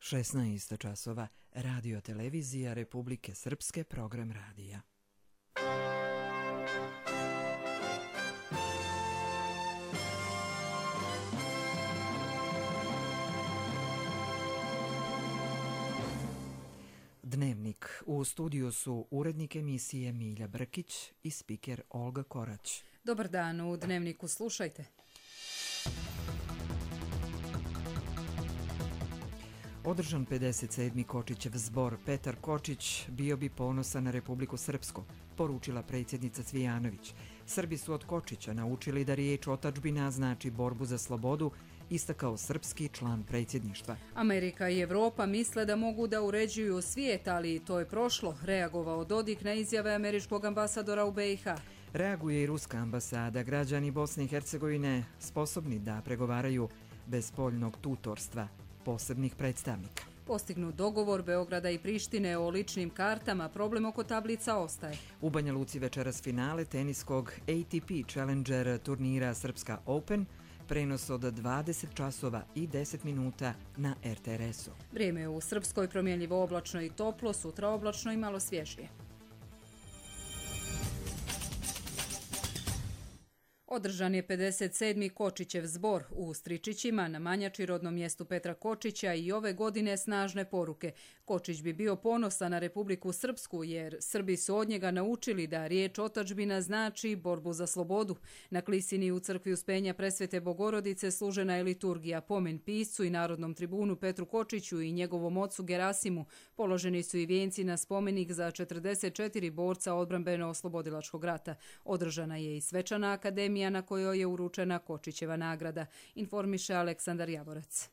16 časova, Radio televizija Republike Srpske, program radija. Dnevnik. U studiju su urednik emisije Milja Brkić i spiker Olga Korać. Dobar dan, u Dnevniku slušajte. Održan 57. Kočićev zbor. Petar Kočić bio bi ponosan na Republiku Srpsku, poručila predsjednica Cvijanović. Srbi su od Kočića naučili da riječ otadžbina znači borbu za slobodu, istakao srpski član predsjedništva. Amerika i Evropa misle da mogu da uređuju svijet, ali to je prošlo, reagovao Dodik na izjave američkog ambasadora u BiH. Reaguje i ruska ambasada. Građani Bosne i Hercegovine sposobni da pregovaraju bez spoljnog tutorstva posebnih predstavnika. Postignut dogovor Beograda i Prištine o ličnim kartama, problem oko tablica ostaje. U Banja Luci večeras finale teniskog ATP Challenger turnira Srpska Open, prenos od 20 časova i 10 minuta na RTRS-u. Vrijeme je u Srpskoj promjenljivo oblačno i toplo, sutra oblačno i malo svježije. Održan je 57. Kočićev zbor u Stričićima na Manjači, rodnom mjestu Petra Kočića, i ove godine snažne poruke. Kočić bi bio ponosan na Republiku Srpsku jer Srbi su od njega naučili da riječ otadžbina znači borbu za slobodu. Na Klisini u crkvi Uspenja Presvete Bogorodice služena je liturgija. Pomen piscu i narodnom tribunu Petru Kočiću i njegovom ocu Gerasimu. Položeni su i vijenci na spomenik za 44 borca odbrambeno-oslobodilačkog rata. Održana je i svečana akademija na kojoj je uručena Kočićeva nagrada, informiše Aleksandar Javorac.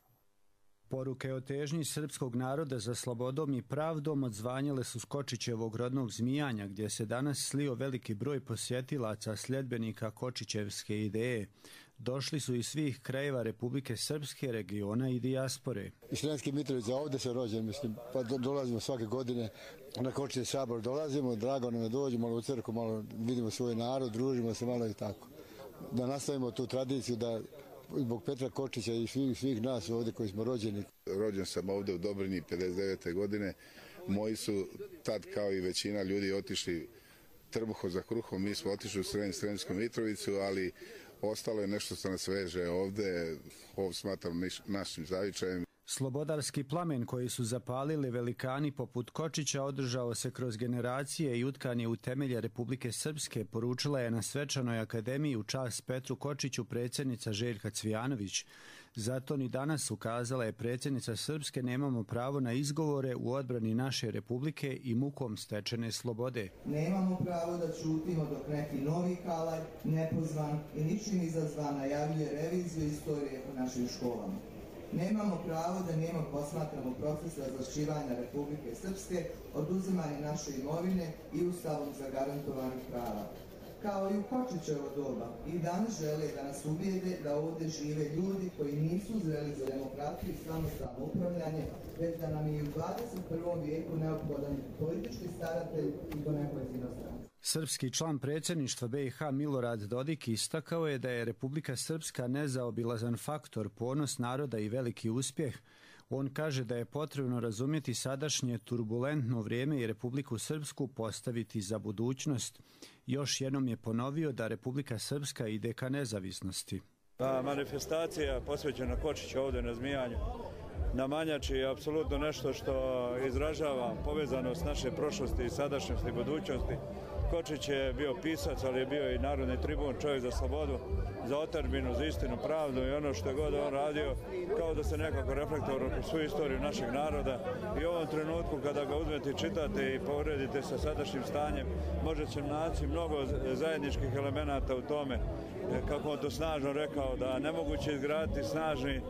Poruke o težnji srpskog naroda za slobodom i pravdom odzvanjale su s Kočićevog rodnog Zmijanja, gdje se danas slio veliki broj posjetilaca sljedbenika Kočićevske ideje. Došli su iz svih krajeva Republike Srpske, regiona i dijaspore. Iz Sremske Mitrovice, ovdje se rođen, pa dolazimo svake godine na Kočićev sabor, dolazimo, drago nam je dođu, malo u crkvu, malo vidimo svoj narod, družimo se malo i tako. Da nastavimo tu tradiciju, da zbog Petra Kočića i svih nas ovdje koji smo rođeni. Rođen sam ovdje u Dobrini 59. godine. Moji su tad kao i većina ljudi otišli trbuho za kruhom. Mi smo otišli u Sremsku Mitrovicu, ali ostalo je nešto što nas veže ovdje. Ovo smatram našim zavičajem. Slobodarski plamen koji su zapalili velikani poput Kočića održao se kroz generacije i utkan je u temelje Republike Srpske, poručila je na svečanoj akademiji u čast Petru Kočiću predsjednica Željka Cvijanović. Zato ni danas, ukazala je predsjednica Srpske, nemamo pravo na izgovore u odbrani naše republike i mukom stečene slobode. Nemamo pravo da ćutimo dok neki novi kalaj, nepozvan i ničim izazvan najavljuje reviziju istorije u našim školama. Nemamo pravo da nijemo posmatramo proces razvlašćivanja Republike Srpske, oduzimanje naše imovine i ustavom zagarantovanih prava. Kao i u Kočićevo doba, i danas žele da nas ubijede da ovdje žive ljudi koji nisu zreli za demokratiju i samostalno upravljanje, već da nam je i u 21. vijeku neophodan politički staratelj i to neko iz inostranstva. Srpski član predsjedništva BiH Milorad Dodik istakao je da je Republika Srpska nezaobilazan faktor, ponos naroda i veliki uspjeh. On kaže da je potrebno razumjeti sadašnje turbulentno vrijeme i Republiku Srpsku postaviti za budućnost. Još jednom je ponovio da Republika Srpska ide ka nezavisnosti. Manifestacija posvećena Kočiću ovdje na Zmijanju, na Manjači, je apsolutno nešto što izražava povezanost naše prošlosti i sadašnjosti i budućnosti. Kočić je bio pisac, ali je bio i narodni tribun, čovjek za slobodu, za otadžbinu, za istinu, pravdu i ono što je god on radio, kao da se nekako reflektovalo kroz svu istoriju našeg naroda. I u ovom trenutku kada ga uzmete i čitate i poredite sa sadašnjim stanjem, možete naći mnogo zajedničkih elemenata u tome, kako on to snažno rekao, da nemoguće izgraditi snažni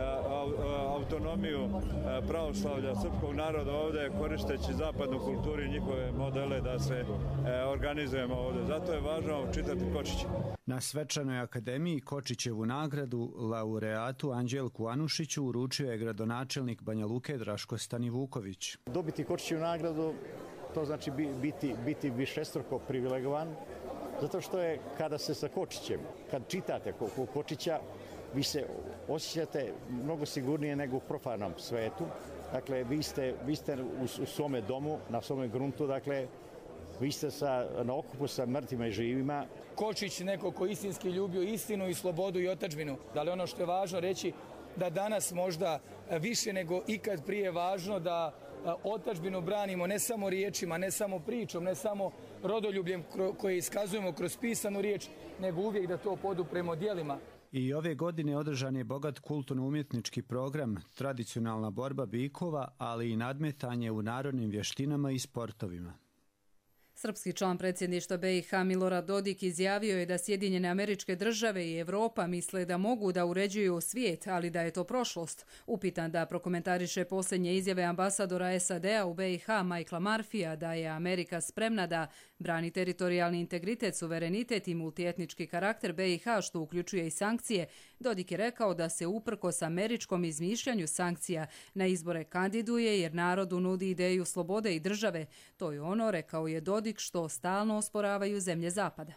autonomiju pravoslavlja srpskog naroda ovdje koristeći zapadnu kulturu i njihove modele da se organizujemo ovdje. Zato je važno čitati Kočića. Na svečanoj akademiji Kočićevu nagradu laureatu Anđelku Anušiću uručio je gradonačelnik Banja Luke Draško Stanivuković. Dobiti Kočićevu nagradu, to znači biti višestruko privilegovan, zato što je kada se sa Kočićem, kad čitate Kočića, vi se osjećate mnogo sigurnije nego u profanom svetu, Dakle, vi ste u svome domu, na svome gruntu, dakle, vi ste na okupu sa mrtvima i živima. Kočić, neko ko istinski ljubio istinu i slobodu i otadžbinu. Da li ono što je važno reći da danas možda više nego ikad prije važno da otadžbinu branimo ne samo riječima, ne samo pričom, ne samo rodoljubljem koje iskazujemo kroz pisanu riječ, nego uvijek da to podupremo djelima. I ove godine održan je bogat kulturno-umjetnički program, tradicionalna borba bikova, ali i nadmetanje u narodnim vještinama i sportovima. Srpski član predsjedništva BiH Milorad Dodik izjavio je da Sjedinjene Američke Države i Evropa misle da mogu da uređuju svijet, ali da je to prošlost. Upitan da prokomentariše posljednje izjave ambasadora SAD-a u BiH Michaela Murphyja da je Amerika spremna da brani teritorijalni integritet, suverenitet i multietnički karakter BiH, što uključuje i sankcije, Dodik je rekao da se uprkos američkom izmišljanju sankcija na izbore kandiduje jer narodu nudi ideju slobode i države. To je ono, rekao je Dodik, što stalno osporavaju zemlje Zapada.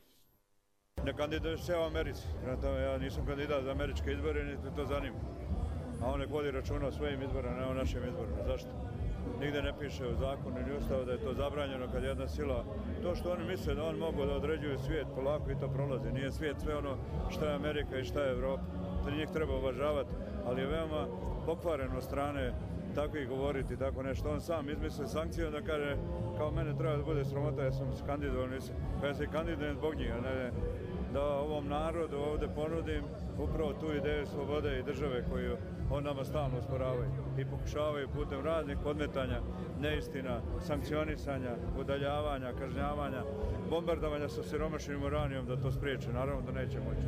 Ne kandiduje se u Americi. Ja nisam kandidat za američke izbore, niti to zanima. A on nek vodi računa o svojim izborima, ne o našim izborima. Zašto? Nigde ne piše u zakonu ni ustavu da je to zabranjeno kad jedna sila. To što oni misle da on mogu da određuju svijet, polako i to prolazi. Nije svijet sve ono što je Amerika i što je Evropa. To njih treba uvažavati, ali je veoma pokvareno strane tako i govoriti, tako nešto. On sam izmisli sankcije, da kaže kao mene treba da bude sramota, ja sam se kandidovao, nisam. Pa ja se kandidujem zbog njih, ne da ovom narodu ovdje ponudim upravo tu ideju slobode i države koju on nama stalno usporavaju i pokušavaju putem raznih podmetanja, neistina, sankcionisanja, udaljavanja, kažnjavanja, bombardovanja sa siromašnim uranijom da to spriječe. Naravno da neće moći.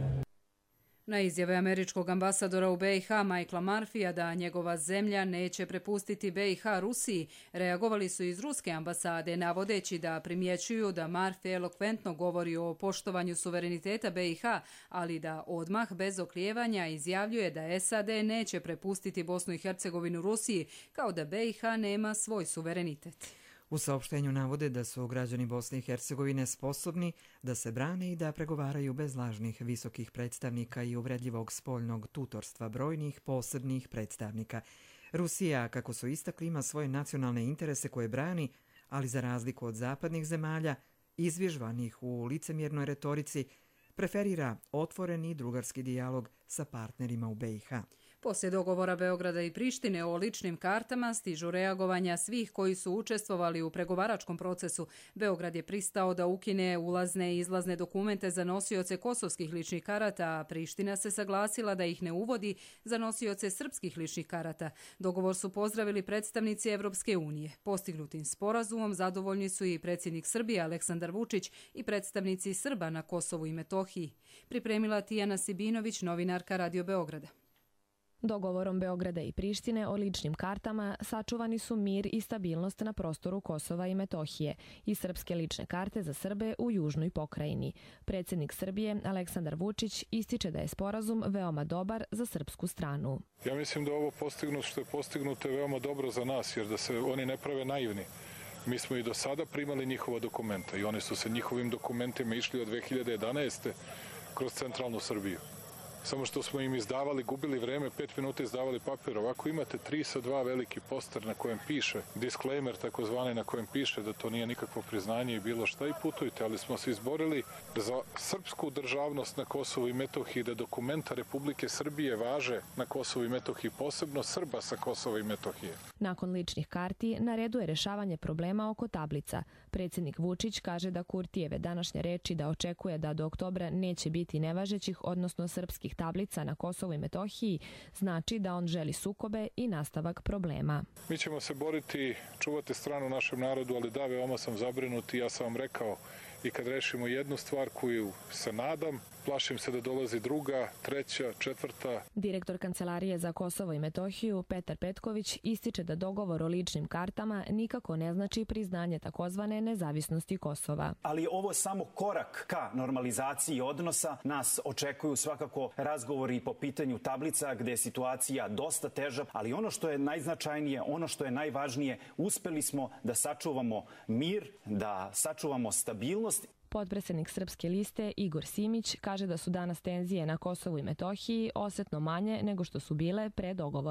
Na izjave američkog ambasadora u BiH Michaela Murphyja da njegova zemlja neće prepustiti BiH Rusiji, reagovali su iz ruske ambasade navodeći da primjećuju da Murphy elokventno govori o poštovanju suvereniteta BiH, ali da odmah bez oklijevanja izjavljuje da SAD neće prepustiti Bosnu i Hercegovinu Rusiji, kao da BiH nema svoj suverenitet. U saopštenju navode da su građani Bosne i Hercegovine sposobni da se brane i da pregovaraju bez lažnih visokih predstavnika i uvredljivog spoljnog tutorstva brojnih posebnih predstavnika. Rusija, kako su istakli, ima svoje nacionalne interese koje brani, ali za razliku od zapadnih zemalja, izvježvanih u licemjernoj retorici, preferira otvoreni drugarski dijalog sa partnerima u BiH. Poslije dogovora Beograda i Prištine o ličnim kartama stižu reagovanja svih koji su učestvovali u pregovaračkom procesu. Beograd je pristao da ukine ulazne i izlazne dokumente za nosioce kosovskih ličnih karata, a Priština se saglasila da ih ne uvodi za nosioce srpskih ličnih karata. Dogovor su pozdravili predstavnici Evropske unije. Postignutim sporazumom zadovoljni su i predsjednik Srbije Aleksandar Vučić i predstavnici Srba na Kosovu i Metohiji. Pripremila Tijana Sibinović, novinarka Radio Beograda. Dogovorom Beograda i Prištine o ličnim kartama sačuvani su mir i stabilnost na prostoru Kosova i Metohije i srpske lične karte za Srbe u južnoj pokrajini. Predsjednik Srbije Aleksandar Vučić ističe da je sporazum veoma dobar za srpsku stranu. Ja mislim da ovo postignuto što je postignuto je veoma dobro za nas, jer da se oni ne prave naivni. Mi smo i do sada primali njihova dokumenta i oni su se njihovim dokumentima išli od 2011. kroz centralnu Srbiju. Samo što smo im izdavali, gubili vreme, 5 minuta izdavali papir. Ovako imate 3:2 veliki poster na kojem piše, disclaimer takozvani na kojem piše da to nije nikakvo priznanje i bilo šta i putujte, ali smo se izborili za srpsku državnost na Kosovu i Metohiji, da dokumenta Republike Srbije važe na Kosovu i Metohiji, posebno Srba sa Kosova i Metohije. Nakon ličnih karti na redu je rješavanje problema oko tablica. Predsjednik Vučić kaže da Kurtijeve današnje reči da očekuje da do oktobra neće biti nevažećih, odnosno srpskih tablica na Kosovu i Metohiji, znači da on želi sukobe i nastavak problema. Mi ćemo se boriti, čuvati stranu našem narodu, ali da, veoma sam zabrinut i ja sam vam rekao i kad rešimo jednu stvar koju se nadam, plašim se da dolazi druga, treća, četvrta. Direktor Kancelarije za Kosovo i Metohiju Petar Petković ističe da dogovor o ličnim kartama nikako ne znači priznanje takozvane nezavisnosti Kosova. Ali ovo je samo korak ka normalizaciji odnosa. Nas očekuju svakako razgovori po pitanju tablica gdje je situacija dosta teža, ali ono što je najznačajnije, ono što je najvažnije, uspeli smo da sačuvamo mir, da sačuvamo stabilnost. Potpredsjednik Srpske liste Igor Simić kaže da su danas tenzije na Kosovu i Metohiji osjetno manje nego što su bile pre dogovora.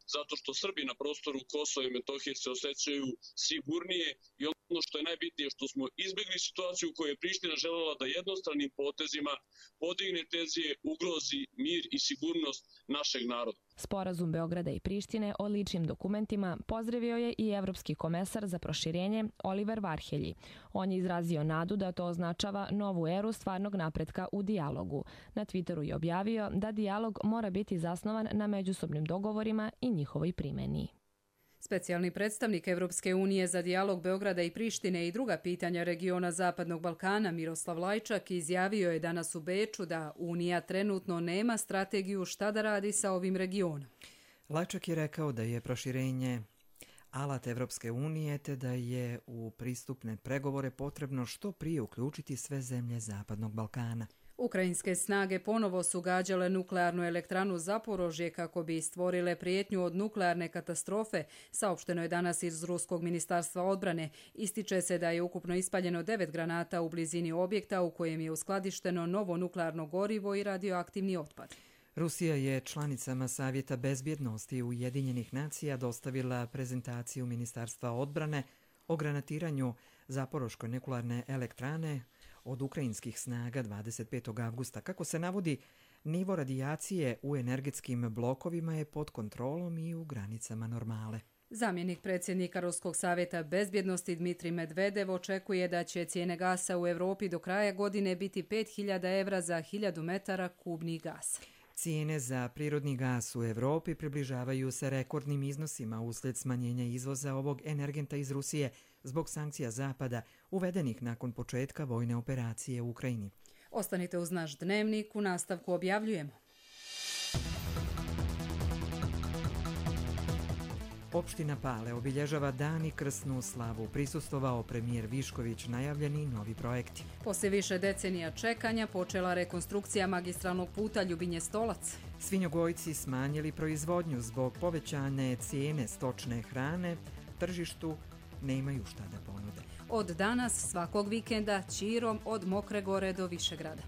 zato što Srbi na prostoru Kosova i Metohije se osjećaju sigurnije i ono što je najbitnije što smo izbjegli situaciju u kojoj je Priština želela da jednostranim potezima podigne tenzije, ugrozi mir i sigurnost našeg naroda. Sporazum Beograda i Prištine o ličnim dokumentima pozdravio je i evropski komesar za proširenje Oliver Varhelji. On je izrazio nadu da to označava novu eru stvarnog napretka u dijalogu. Na Twitteru je objavio da dijalog mora biti zasnovan na međusobnim dogovorima i njihovoj primjeni. Specijalni predstavnik Evropske unije za dijalog Beograda i Prištine i druga pitanja regiona Zapadnog Balkana Miroslav Lajčak izjavio je danas u Beču da Unija trenutno nema strategiju šta da radi sa ovim regionom. Lajčak je rekao da je proširenje alat Evropske unije te da je u pristupne pregovore potrebno što prije uključiti sve zemlje Zapadnog Balkana. Ukrajinske snage ponovo su gađale nuklearnu elektranu Zaporožje kako bi stvorile prijetnju od nuklearne katastrofe, saopšteno je danas iz Ruskog ministarstva odbrane. Ističe se da je ukupno ispaljeno 9 granata u blizini objekta u kojem je uskladišteno novo nuklearno gorivo i radioaktivni otpad. Rusija je članicama Savjeta bezbjednosti Ujedinjenih nacija dostavila prezentaciju Ministarstva odbrane o granatiranju Zaporoške nuklearne elektrane od ukrajinskih snaga 25. avgusta. Kako se navodi, nivo radijacije u energetskim blokovima je pod kontrolom i u granicama normale. Zamjenik predsjednika Ruskog savjeta bezbjednosti Dmitrij Medvedev očekuje da će cijene gasa u Europi do kraja godine biti 5.000 evra za 1000 metara kubnih gasa. Cijene za prirodni gas u Europi približavaju se rekordnim iznosima uslijed smanjenja izvoza ovog energenta iz Rusije zbog sankcija Zapada uvedenih nakon početka vojne operacije u Ukrajini. Ostanite uz naš dnevnik, u nastavku objavljujemo. Opština Pale obilježava dan i krsnu slavu. Prisustvovao premijer Višković, najavljeni novi projekti. Poslije više decenija čekanja počela rekonstrukcija magistralnog puta Ljubinje-Stolac. Svinjogojci smanjili proizvodnju zbog povećane cijene stočne hrane, tržištu nemaju šta da ponude. Od danas svakog vikenda ćirom od Mokre Gore do Višegrada.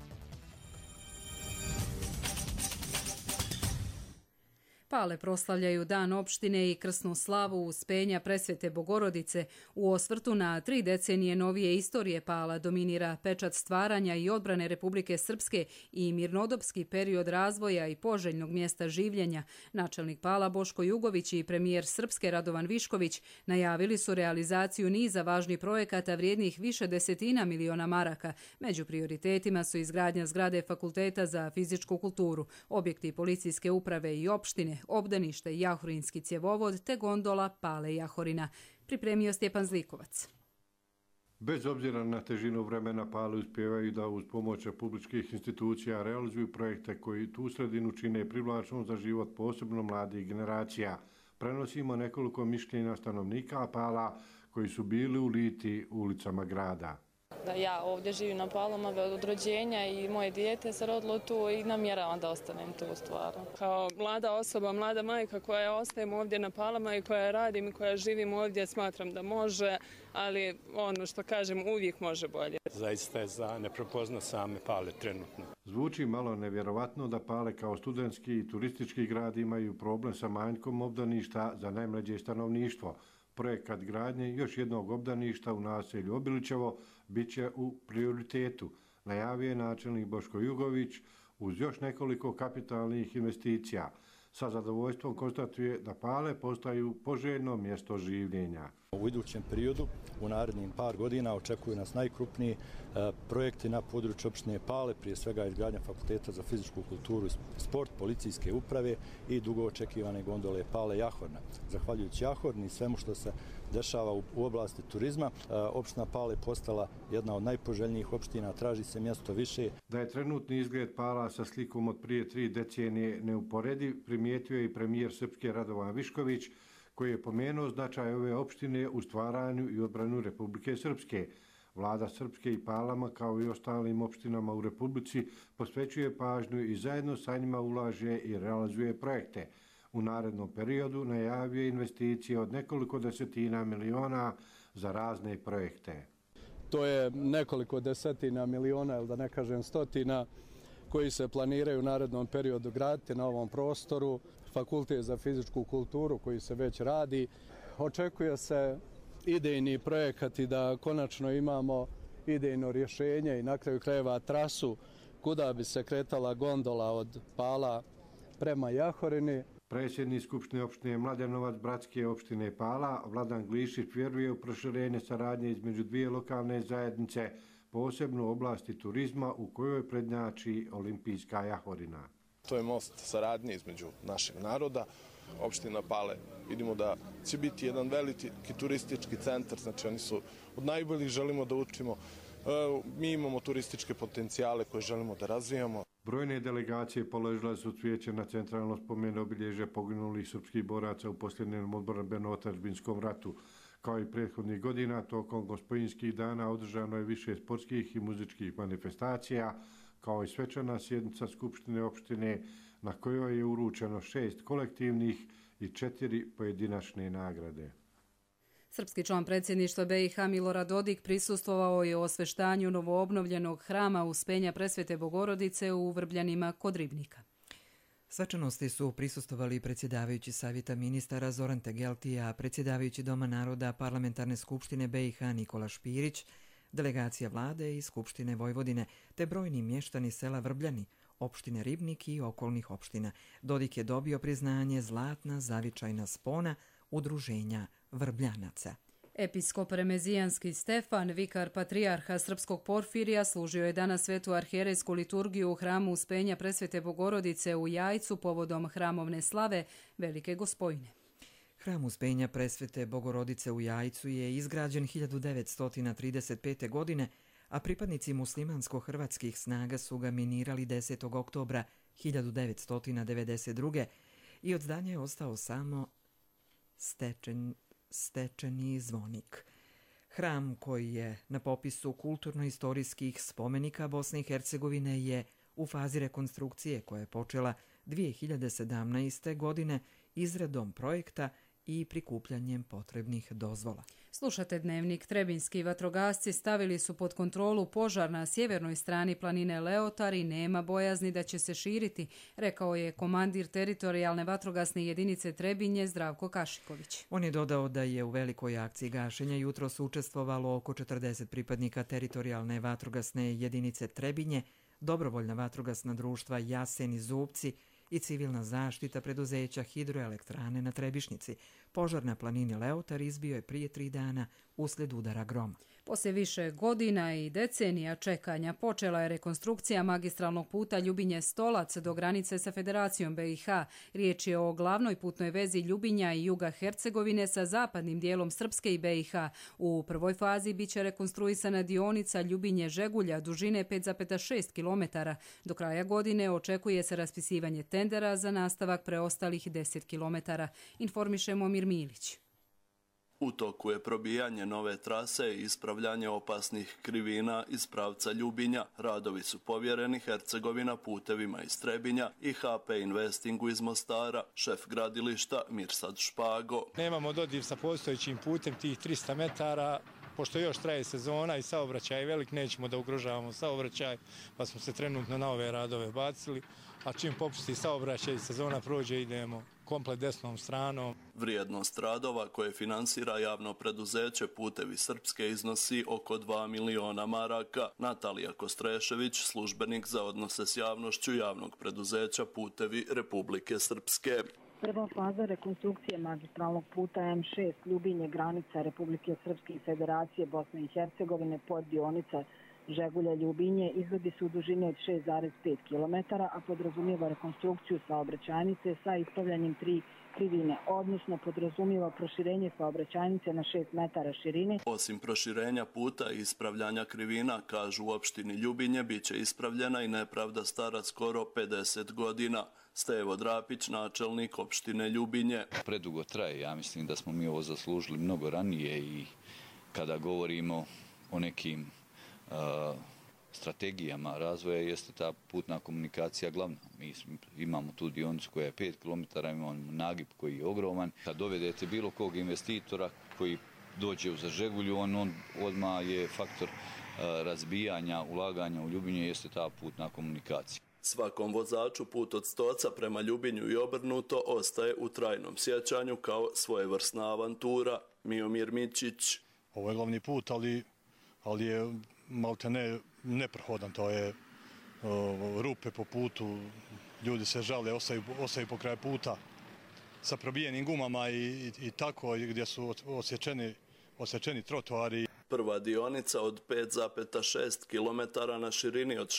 Pale proslavljaju dan opštine i krsnu slavu Uspenja Presvete Bogorodice. U osvrtu na 3 decenije novije istorije Pala dominira pečat stvaranja i odbrane Republike Srpske i mirnodopski period razvoja i poželjnog mjesta življenja. Načelnik Pala Boško Jugović i premijer Srpske Radovan Višković najavili su realizaciju niza važnih projekata vrijednih više desetina miliona maraka. Među prioritetima su izgradnja zgrade Fakulteta za fizičku kulturu, objekti policijske uprave i opštine, obdanište Jahorinski cjevovod te gondola Pale Jahorina. Pripremio Stjepan Zlikovac. Bez obzira na težinu vremena, Pale uspijevaju da uz pomoć republičkih institucija realizuju projekte koji tu sredinu čine privlačnom za život posebno mladih generacija. Prenosimo nekoliko mišljenja stanovnika Pala koji su bili uliti ulicama grada. Da ja ovdje živim na Palama od rođenja i moje dijete se rodilo tu i namjeravam da ostanem tu stvarno. Kao mlada osoba, mlada majka koja ostajem ovdje na Palama i koja radim i koja živim ovdje, smatram da može, ali ono što kažem uvijek može bolje. Zaista je za ne prepozna same Pale trenutno. Zvuči malo nevjerovatno da Pale kao studentski i turistički grad imaju problem sa manjkom obdaništa za najmlađe stanovništvo. Projekat gradnje još jednog obdaništa u naselju Obilićevo bit će u prioritetu, najavio je načelnik Boško Jugović uz još nekoliko kapitalnih investicija. Sa zadovoljstvom konstatuje da Pale postaju poželjno mjesto življenja. U idućem periodu, u narednim par godina, očekuju nas najkrupniji projekti na području opštine Pale, prije svega izgradnja Fakulteta za fizičku kulturu i sport, policijske uprave i dugo očekivane gondole Pale Jahorna. Zahvaljujući Jahorni i svemu što se dešava u oblasti turizma, opština Pale postala jedna od najpoželjnijih opština, traži se mjesto više. Da je trenutni izgled Pala sa slikom od prije 3 decenije neuporediv, primijetio je i premijer Srpske Radovan Višković, koji je pomenuo značaj ove opštine u stvaranju i odbranu Republike Srpske. Vlada Srpske i Palama, kao i ostalim opštinama u Republici, posvećuje pažnju i zajedno sa njima ulaže i realizuje projekte. U narednom periodu najavio investicije od nekoliko desetina miliona za razne projekte. To je nekoliko desetina miliona, ili da ne kažem stotina, koji se planiraju u narednom periodu graditi na ovom prostoru, fakultet za fizičku kulturu koji se već radi. Očekuje se idejni projekat i da konačno imamo idejno rješenje i na kraju krajeva trasu kuda bi se kretala gondola od Pala prema Jahorini. Predsjednik Skupštine opštine Mladenovac Bratske opštine Pala, Vladan Glišić, vjeruje u proširenje saradnje između dvije lokalne zajednice, posebno u oblasti turizma u kojoj prednjači Olimpijska Jahorina. To je most saradnje između našeg naroda. Opština Pale vidimo da će biti jedan veliki turistički centar, znači oni su od najboljih, želimo da učimo. Mi imamo turističke potencijale koje želimo da razvijamo. Brojne delegacije položile su cvijeće na centralno spomen obilježja poginulih srpskih boraca u posljednjem odbrambeno-otadžbinskom ratu. Kao i prethodnih godina, tokom Gospodinskih dana održano je više sportskih i muzičkih manifestacija, kao i svečana sjednica Skupštine opštine na kojoj je uručeno 6 kolektivnih i 4 pojedinačne nagrade. Srpski član predsjedništva BiH Milorad Dodik prisustvovao je osveštanju novoobnovljenog hrama Uspenja Presvete Bogorodice u Vrbljanima kod Ribnika. Svečanosti su prisustvovali predsjedavajući Savjeta ministara Zoran Tegeltija, predsjedavajući Doma naroda Parlamentarne skupštine BiH Nikola Špirić, delegacija vlade i Skupštine Vojvodine, te brojni mještani sela Vrbljani, opštine Ribnik i okolnih opština. Dodik je dobio priznanje Zlatna zavičajna spona Udruženja Vrbljanaca. Episkop Remezijanski Stefan, vikar patrijarha Srpskog Porfirija, služio je danas svetu arhijerejsku liturgiju u hramu Uspenja Presvete Bogorodice u Jajcu povodom hramovne slave Velike Gospojine. Hram Uspenja Presvete Bogorodice u Jajcu je izgrađen 1935. godine, a pripadnici muslimansko-hrvatskih snaga su ga minirali 10. oktobra 1992. i od zdanja je ostao samo stečeni zvonik. Hram koji je na popisu kulturno-istorijskih spomenika Bosne i Hercegovine je u fazi rekonstrukcije koja je počela 2017. godine izradom projekta i prikupljanjem potrebnih dozvola. Slušate Dnevnik. Trebinski vatrogasci stavili su pod kontrolu požar na sjevernoj strani planine Leotar i nema bojazni da će se širiti, rekao je komandir teritorijalne vatrogasne jedinice Trebinje Zdravko Kašiković. On je dodao da je u velikoj akciji gašenja jutros učestvovalo oko 40 pripadnika teritorijalne vatrogasne jedinice Trebinje, dobrovoljna vatrogasna društva Jasen i Zubci i civilna zaštita preduzeća hidroelektrane na Trebišnici. Požar na planini Leotar izbio je prije 3 dana uslijed udara groma. Poslije više godina i decenija čekanja počela je rekonstrukcija magistralnog puta Ljubinje-Stolac do granice sa Federacijom BiH. Riječ je o glavnoj putnoj vezi Ljubinja i juga Hercegovine sa zapadnim dijelom Srpske i BiH. U prvoj fazi biće rekonstruisana dionica Ljubinje-Žegulja dužine 5,6 km. Do kraja godine očekuje se raspisivanje tendera za nastavak preostalih 10 km. Informiše Momir Milić. U toku je probijanje nove trase i ispravljanje opasnih krivina iz pravca Ljubinja. Radovi su povjereni Hercegovina putevima iz Trebinja i HP Investingu iz Mostara. Šef gradilišta Mirsad Špago. Nemamo dodir sa postojećim putem tih 300 metara. Pošto još traje sezona i saobraćaj je velik, nećemo da ugrožavamo saobraćaj, pa smo se trenutno na ove radove bacili. A čim popusti saobraćaj i sezona prođe, idemo komplet desnom stranom. Vrijednost radova koje finansira javno preduzeće Putevi Srpske iznosi oko 2 miliona maraka. Natalija Kostrešević, službenik za odnose s javnošću javnog preduzeća Putevi Republike Srpske. Prva faza rekonstrukcije magistralnog puta M6 Ljubinje granica Republike Srpske i Federacije Bosne i Hercegovine pod dionica Žegulja Ljubinje izvodi se u dužini od 6,5 km, a podrazumijeva rekonstrukciju saobraćajnice sa ispravljanjem 3 krivine, odnosno podrazumijeva proširenje saobraćajnice na 6 metara širine. Osim proširenja puta i ispravljanja krivina, kažu u opštini Ljubinje, bit će ispravljena i nepravda stara skoro 50 godina. Stevo Drapić, načelnik opštine Ljubinje. Predugo traje, ja mislim da smo mi ovo zaslužili mnogo ranije i kada govorimo o nekim strategijama razvoja jeste ta putna komunikacija glavna. Mi imamo tu dionicu koja je 5 km, imamo nagib koji je ogroman. Kad dovedete bilo kog investitora koji dođe u Žegulju, on odmah je faktor razbijanja, ulaganja u Ljubinje jeste ta putna komunikacija. Svakom vozaču put od Stoca prema Ljubinju i obrnuto ostaje u trajnom sjećanju kao svojevrsna avantura. Miomir Mićić. Ovo je glavni put, ali je maltene neprohodan. To je rupe po putu, ljudi se žale, ostaju po kraju puta sa probijenim gumama i tako, gdje su osjećeni trotoari. Prva dionica od 5,6 km na širini od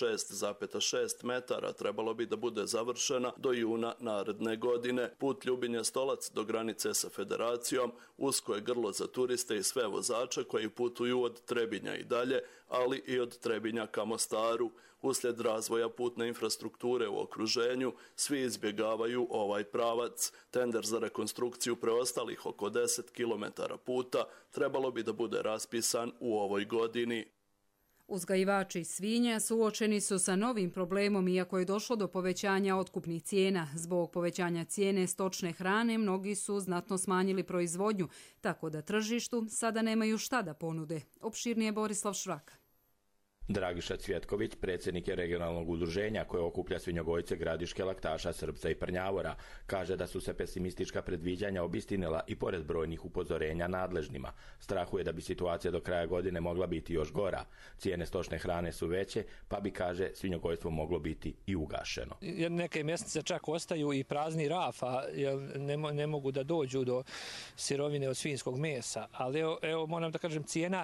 6,6 metara trebalo bi da bude završena do juna naredne godine. Put Ljubinje-Stolac do granice sa Federacijom usko je grlo za turiste i sve vozače koji putuju od Trebinja i dalje, ali i od Trebinja ka Mostaru. Uslijed razvoja putne infrastrukture u okruženju, svi izbjegavaju ovaj pravac. Tender za rekonstrukciju preostalih oko 10 km puta trebalo bi da bude raspisan u ovoj godini. Uzgajivači svinja suočeni su sa novim problemom iako je došlo do povećanja otkupnih cijena. Zbog povećanja cijene stočne hrane mnogi su znatno smanjili proizvodnju, tako da tržištu sada nemaju šta da ponude. Opširnije Borislav Švrak. Dragiša Cvjetković, predsjednik je regionalnog udruženja koje okuplja svinjogojce Gradiške, Laktaša, Srpca i Prnjavora, kaže da su se pesimistička predviđanja obistinila i pored brojnih upozorenja nadležnima. Strahuje da bi situacija do kraja godine mogla biti još gora. Cijene stočne hrane su veće, pa bi, kaže, svinjogojstvo moglo biti i ugašeno. Neke mjesnice čak ostaju i prazni rafa, jer ne mogu da dođu do sirovine od svinjskog mesa. Ali evo moram da kažem, cijena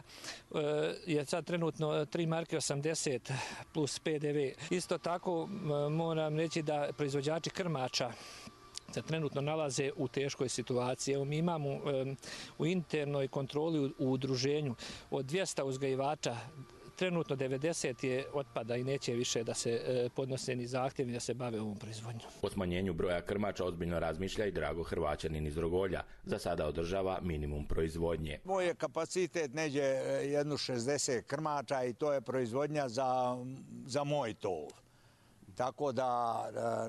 je sad trenutno 3 marke 80 plus PDV. Isto tako moram reći da proizvođači krmača se trenutno nalaze u teškoj situaciji. Evo, mi imamo u internoj kontroli u udruženju od 200 uzgajivača trenutno 90 je otpada i neće više da se podnose ni zahtjevi da se bave ovom proizvodnjom. O smanjenju broja krmača ozbiljno razmišlja i Drago Hrvaćanin iz Rogolja. Za sada održava minimum proizvodnje. Moj je kapacitet neđe jednu 60 krmača i to je proizvodnja za moj tov. Tako da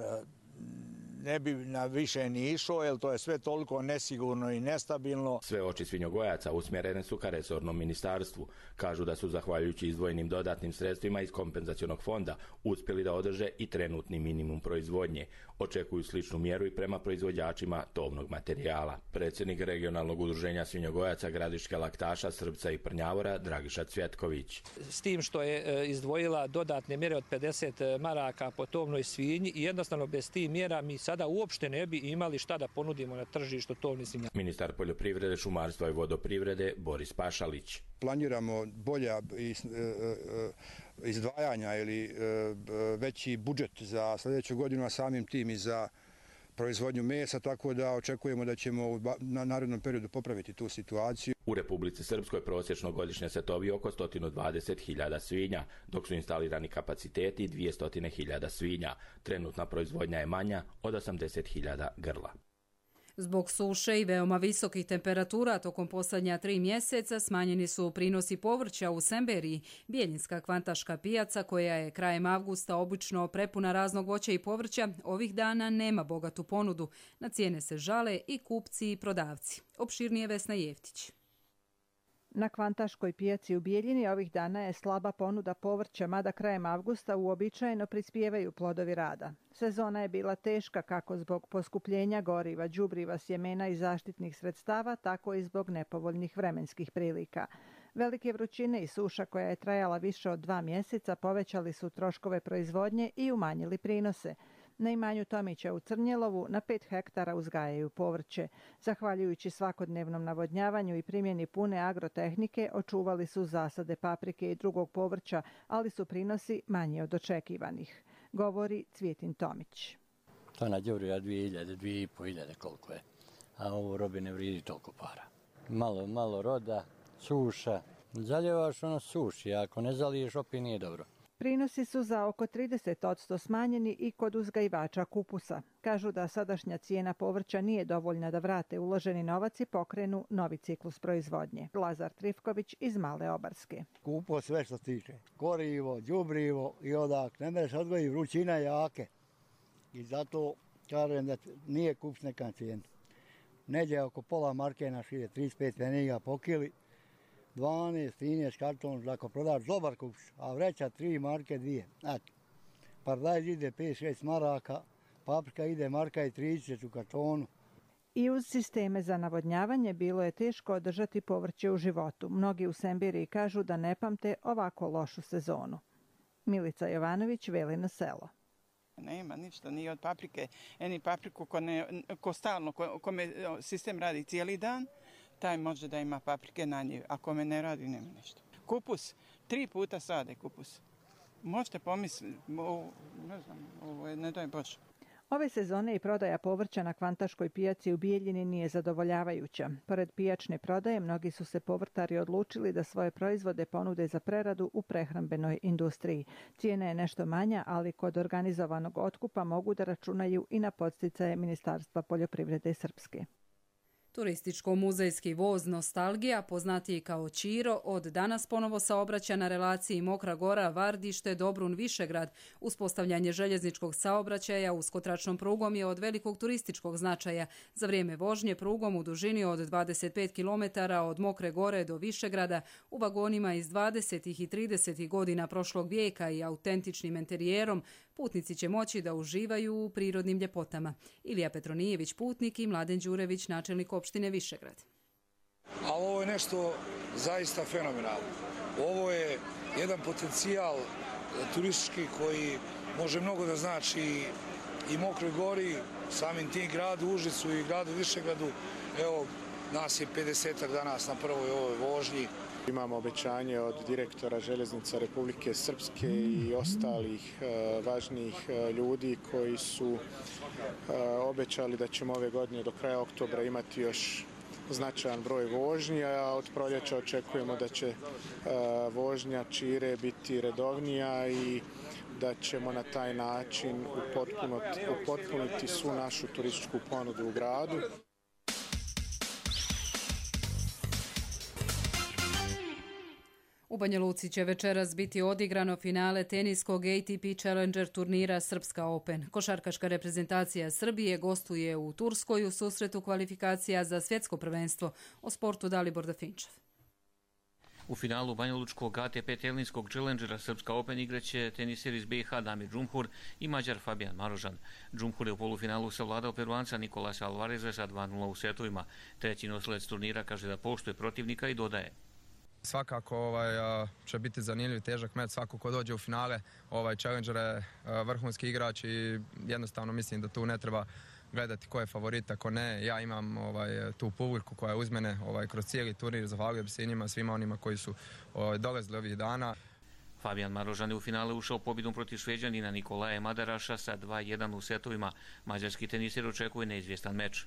ne bi na više ni išlo, jer to je sve toliko nesigurno i nestabilno. Sve oči svinjogojaca usmjerene su ka resornom ministarstvu. Kažu da su, zahvaljujući izdvojenim dodatnim sredstvima iz kompenzacionog fonda, uspjeli da održe i trenutni minimum proizvodnje. Očekuju sličnu mjeru i prema proizvođačima tovnog materijala. Predsjednik regionalnog udruženja svinjogojaca Gradiške, Laktaša, Srpca i Prnjavora Dragiša Cvjetković. S tim što je izdvojila dodatne mjere od 50 maraka po tovnoj svinji i jednostavno bez tih mjera mi sada uopšte ne bi imali šta da ponudimo na tržištu tovnih svinja. Ministar poljoprivrede, šumarstva i vodoprivrede Boris Pašalić. Planiramo bolja izdvajanja ili veći budžet za sljedeću godinu, a samim tim i za proizvodnju mesa, tako da očekujemo da ćemo na narednom periodu popraviti tu situaciju. U Republici Srpskoj prosječno godišnje se tovi oko 120.000 svinja, dok su instalirani kapaciteti 200.000 svinja. Trenutna proizvodnja je manja od 80.000 grla. Zbog suše i veoma visokih temperatura tokom posljednja 3 mjeseca smanjeni su prinosi povrća u Semberiji. Bijeljinska kvantaška pijaca, koja je krajem avgusta obično prepuna raznog voća i povrća, ovih dana nema bogatu ponudu. Na cijene se žale i kupci i prodavci. Opširnije Vesna Jeftić. Na kvantaškoj pijaci u Bijeljini ovih dana je slaba ponuda povrća, mada krajem avgusta uobičajeno prispijevaju plodovi rada. Sezona je bila teška kako zbog poskupljenja goriva, đubriva, sjemena i zaštitnih sredstava, tako i zbog nepovoljnih vremenskih prilika. Velike vrućine i suša koja je trajala više od 2 mjeseca povećali su troškove proizvodnje i umanjili prinose. Na imanju Tomića u Crnjelovu na 5 hektara uzgajaju povrće. Zahvaljujući svakodnevnom navodnjavanju i primjeni pune agrotehnike, očuvali su zasade paprike i drugog povrća, ali su prinosi manji od očekivanih, govori Cvjetin Tomić. To na đubriva 2000, 2500 koliko je, a ovo robe ne vridi toliko para. Malo roda, suša. Zaljevaš ono suši, ako ne zaliješ opet nije dobro. Prinosi su za oko 30% smanjeni i kod uzgajivača kupusa. Kažu da sadašnja cijena povrća nije dovoljna da vrate uloženi novac i pokrenu novi ciklus proizvodnje. Lazar Trifković iz Male Obarske. Kupo sve što tiče. Gorivo, đubrivo i odak. Ne mereš odgoji, vrućina jake. I zato kažem da nije kups neka cijena. Neđe oko pola marke naš ide 35 pfeniga po kili. 12, 13 karton, ako prodaš dobar kups, a vreća 3 marke 2. paradajz ide 5-6 maraka, paprika ide marka i 30 u kartonu. I uz sisteme za navodnjavanje bilo je teško održati povrće u životu. Mnogi u Sembiriji kažu da ne pamte ovako lošu sezonu. Milica Jovanović, Velino selo. Nema ništa, ni od paprike. Eni papriku ko stalno, kome sistem radi cijeli dan, taj može da ima paprike na njivi, a kome ne radi, nema ništa. Kupus, 3 puta sade kupus. Možete pomisliti, ne znam, ovo je ne daj Bože. Ove sezone i prodaja povrća na Kvantaškoj pijaci u Bijeljini nije zadovoljavajuća. Pored pijačne prodaje, mnogi su se povrtari odlučili da svoje proizvode ponude za preradu u prehrambenoj industriji. Cijena je nešto manja, ali kod organizovanog otkupa mogu da računaju i na podsticaje Ministarstva poljoprivrede Srpske. Turističko-muzejski voz Nostalgija, poznatiji kao Ćiro, od danas ponovo saobraća na relaciji Mokra Gora, Vardište, Dobrun, Višegrad. Uspostavljanje željezničkog saobraćaja uskotračnom prugom je od velikog turističkog značaja. Za vrijeme vožnje prugom u dužini od 25 km od Mokre Gore do Višegrada u vagonima iz 20. i 30. godina prošlog vijeka i autentičnim interijerom putnici će moći da uživaju u prirodnim ljepotama. Ilija Petronijević, putnik, i Mladen Đurević, načelnik opštine Višegrad. A ovo je nešto zaista fenomenalno. Ovo je jedan potencijal turistički koji može mnogo da znači i Mokroj Gori, samim tim gradu Užicu i gradu Višegradu. Evo, nas je 50-ak danas na prvoj ovoj vožnji. Imamo obećanje od direktora Željeznica Republike Srpske i ostalih važnijih ljudi koji su obećali da ćemo ove godine do kraja oktobra imati još značajan broj vožnji, a od proljeća očekujemo da će vožnja Čire biti redovnija i da ćemo na taj način upotpuniti svu našu turističku ponudu u gradu. U Banja Luci će večeras biti odigrano finale teniskog ATP Challenger turnira Srpska Open. Košarkaška reprezentacija Srbije gostuje u Turskoj u susretu kvalifikacija za svjetsko prvenstvo. O sportu Dalibor Dafinčev. U finalu banjalučkog ATP tenisskog Challengera Srpska Open igraće teniser iz BiH Damir Džumhur i Mađar Fabijan Marožan. Džumhur je u polufinalu savladao Peruanca Nikolasa Alvareza sa 2:0 u setovima. Treći nosilac turnira kaže da poštuje protivnika i dodaje: Svakako će biti zanimljiv, težak meč, svako ko dođe u finale. Challenger je vrhunski igrač i jednostavno mislim da tu ne treba gledati ko je favorit, ako ne. Ja imam tu publiku koja je uz mene kroz cijeli turnir, zahvalio bi se i njima, svima onima koji su dolazili ovih dana. Fabijan Marožan je u finale ušao pobjedom protiv Šveđanina Nikolaja Madaraša sa 2:1 u setovima. Mađarski teniser očekuje neizvjestan meč.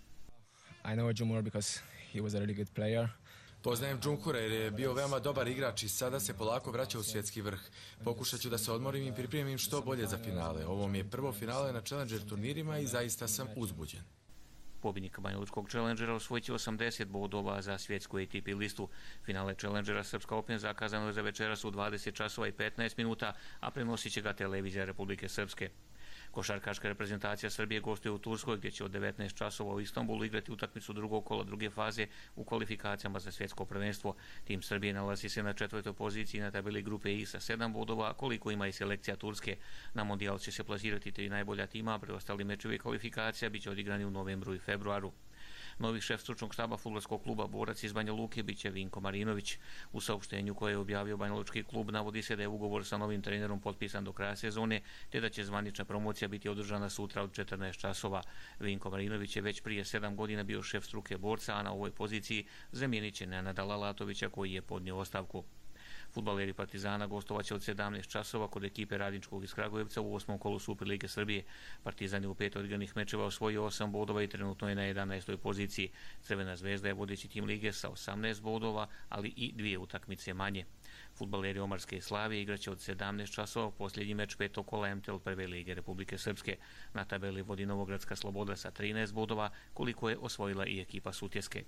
I know Džumhur because he was a really good player. Poznajem Džumhura jer je bio veoma dobar igrač i sada se polako vraća u svjetski vrh. Pokušat ću da se odmorim i pripremim što bolje za finale. Ovo mi je prvo finale na Challenger turnirima i zaista sam uzbuđen. Pobjednik banjalučkog Challengera osvojit će 80 bodova za svjetsku ATP listu. Finale Challengera Srpska Open zakazano je za večeras u 20 časova i 15 minuta, a prenosit će ga televizija Republike Srpske. Košarkaška reprezentacija Srbije gostuje u Turskoj gdje će od 19 časova u Istanbulu igrati utakmicu drugog kola druge faze u kvalifikacijama za svjetsko prvenstvo. Tim Srbije nalazi se na 4. poziciji na tabeli grupe I sa 7 bodova, koliko ima i selekcija Turske. Na mondijal će se plasirati 3 najbolja tima, a preostali mečevi kvalifikacija bit će odigrani u novembru i februaru. Novi šef stručnog štaba fudbalskog kluba Borac iz Banja Luke biće Vinko Marinović. U saopštenju koje je objavio banjalučki klub navodi se da je ugovor sa novim trenerom potpisan do kraja sezone, te da će zvanična promocija biti održana sutra od 14 časova. Vinko Marinović je već prije 7 godina bio šef struke Borca, a na ovoj poziciji zamijenit će Nenada Lalatovića koji je podnio ostavku. Fudbaleri Partizana gostovaće od 17 časova kod ekipe Radničkog iz Kragujevca u 8. kolu Superlige Srbije. Partizan je u 5 odigranih mečeva osvojio 8 bodova i trenutno je na 11. poziciji. Crvena zvezda je vodeći tim lige sa 18 bodova, ali i 2 utakmice manje. Fudbaleri Omarske i Slavije igraće od 17 časova posljednji meč 5. kola MTL Prve lige Republike Srpske. Na tabeli vodi Novogradska Sloboda sa 13 bodova, koliko je osvojila i ekipa Sutjeske.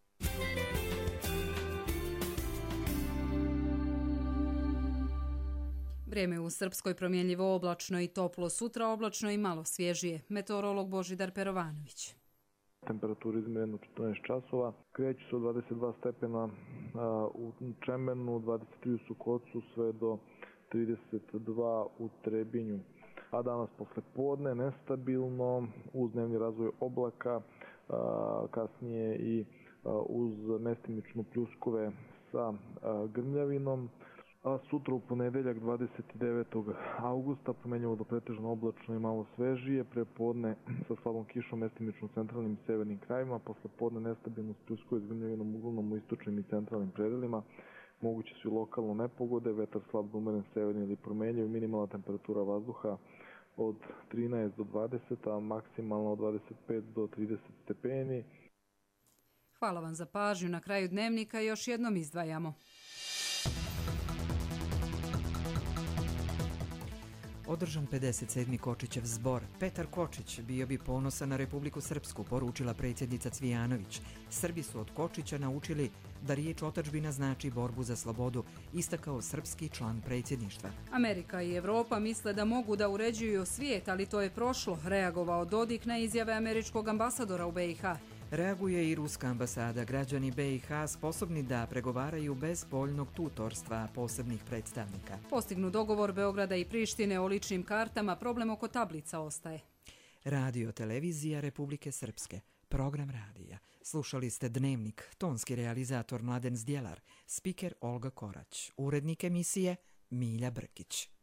Vrijeme u Srpskoj promjenljivo oblačno i toplo, sutra oblačno i malo svježije. Meteorolog Božidar Perovanović. Temperaturi izmjereno 14 časova, kreću se od 22 stepena u Čemenu, 23 u Sukocu, sve do 32 u Trebinju. a danas posle podne nestabilno uz dnevni razvoj oblaka, kasnije i uz mestimično pljuskove sa grmljavinom. A sutra u ponedeljak 29. augusta promenjivo do pretežno oblačno i malo svežije, prepodne sa slabom kišom mestimično u centralnim i severnim krajima, posle podne nestabilno s pljuskove s grmljavinom uglavnom u istočnim i centralnim predelima, moguće su i lokalno nepogode, vetar slab do umeren severni ili promenjiv, minimalna temperatura vazduha od 13 do 20, a maksimalno od 25 do 30 stepeni. Hvala vam za pažnju. Na kraju dnevnika još jednom izdvajamo. Održan 57. Kočićev zbor. Petar Kočić bio bi ponosan na Republiku Srpsku, poručila predsjednica Cvijanović. Srbi su od Kočića naučili da riječ otadžbina znači borbu za slobodu, istakao srpski član predsjedništva. Amerika i Evropa misle da mogu da uređuju svijet, ali to je prošlo, reagovao Dodik na izjave američkog ambasadora u BiH. Reaguje i ruska ambasada. Građani BiH sposobni da pregovaraju bez spoljnog tutorstva posebnih predstavnika. Postignu dogovor Beograda i Prištine o ličnim kartama, problem oko tablica ostaje. Radio televizija Republike Srpske. Program radija. Slušali ste Dnevnik, tonski realizator Mladen Zdjelar, spiker Olga Korać, urednik emisije Milja Brkić.